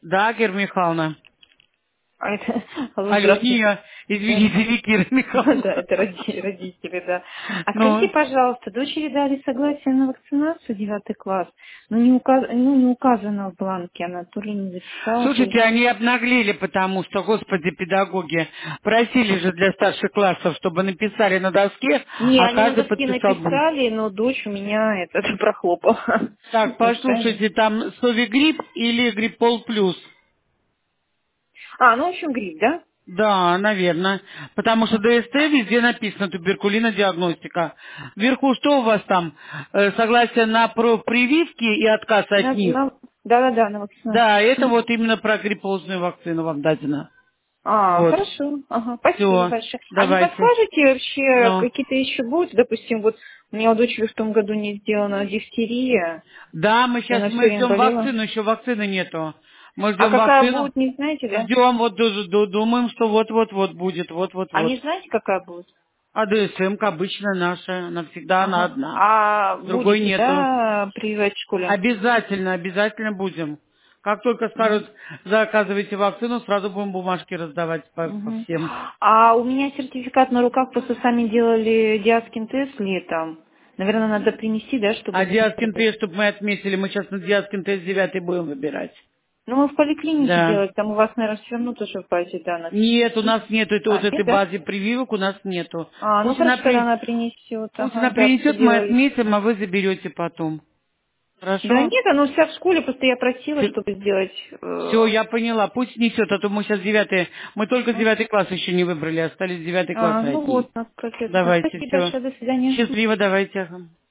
Да, Кира Михайловна. А это... Алло, Алло, не здравствуйте. я. Извините, не Кира Да, Михайловна. это родители, да. А скажите, Ну, пожалуйста, дочери дали согласие на вакцинацию 9 класс, но не указано в бланке, она то ли не записала, то ли... слушайте, они обнаглели, потому что, господи, педагоги просили же для старших классов, чтобы написали на доске, Не, а они на каждый доске подписал бумагу. написали, но дочь у меня это прохлопала. Так, Мешает. послушайте, там Совигрипп или Гриппол плюс? А, ну, в общем, грипп, да? Да, наверное. Потому что ДСТ везде написано туберкулина диагностика. Вверху что у вас там? Согласие на прививки и отказ от них? Да-да-да, на Да, вакцинацию. это вот именно про гриппозную вакцину вам дадено. А, Вот. хорошо. Ага, спасибо Все, большое. А не давайте. подскажете вообще, Ну. какие-то еще будут? Допустим, вот у меня у дочери в том году не сделана дифтерия, Да, и она все мы время ждем болела. вакцину, еще вакцины нету. Мы А ждем какая вакцину. будет, не знаете, да? Ждем, вот думаем, что вот-вот-вот будет, А вот-вот-вот. не знаете, какая будет? А ДСМ-ка обычно наша, навсегда она Ага. одна. А Другой будете, нету. да, прививать в школе? Обязательно, обязательно будем. Как только Мгм. скажут, заказывайте вакцину, сразу будем бумажки раздавать по Мгм. всем. А у меня сертификат на руках, просто сами делали диаскин тест летом. Наверное, надо принести, да, чтобы А Диаскин зарегистрировать. тест, чтобы мы отметили, мы сейчас на Диаскин тест 9 будем выбирать. Ну, мы в поликлинике Да. делать, там у вас, наверное, все равно тоже в базе данных Нет, у есть. нас нету, это вот А, этой нет, да? базе прививок у нас нету. А, ну Пусть она, хорошо, тогда она принесет. пусть Ага, она да, все принесет, мы делали. отметим, а вы заберете потом. Да Хорошо? нет, оно вся в школе, просто я просила, чтобы сделать. Все, я поняла. Пусть несет, а то мы сейчас мы только 9 класс еще не выбрали, остались 9 класс Ну одни. вот, у нас пролетело. Давайте, Спасибо все. большое, до свидания. Счастливо, давайте. Ага.